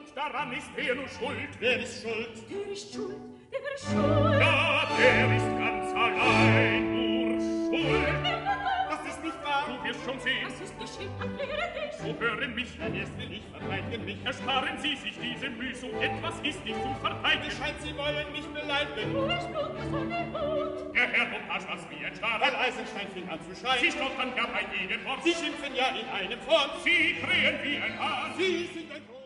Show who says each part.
Speaker 1: daran ist wer nur schuld?
Speaker 2: Wer ist schuld?
Speaker 3: Der ist schuld, der ist schuld.
Speaker 1: Ja, der ist ganz allein nur schuld.
Speaker 2: Das ist nicht wahr.
Speaker 1: Du wirst schon sehen.
Speaker 3: Was ist geschehen? Erkläre dich.
Speaker 1: So hören mich.
Speaker 2: Erst will ich verteidigen mich.
Speaker 1: Ersparen Sie sich diese Mühe, so etwas ist nicht zu verteidigen.
Speaker 2: Es scheint, Sie wollen mich beleidigen.
Speaker 3: Wo ist Blut, ist ohne Mut.
Speaker 1: Der Herr Doppage was wie ein Star.
Speaker 2: Herr Eisenstein fing an zu schreien.
Speaker 1: Sie stottern ja bei jedem Wort.
Speaker 2: Sie schimpfen ja in einem Fort.
Speaker 1: Sie krähen wie ein Hahn.
Speaker 2: Sie sind ein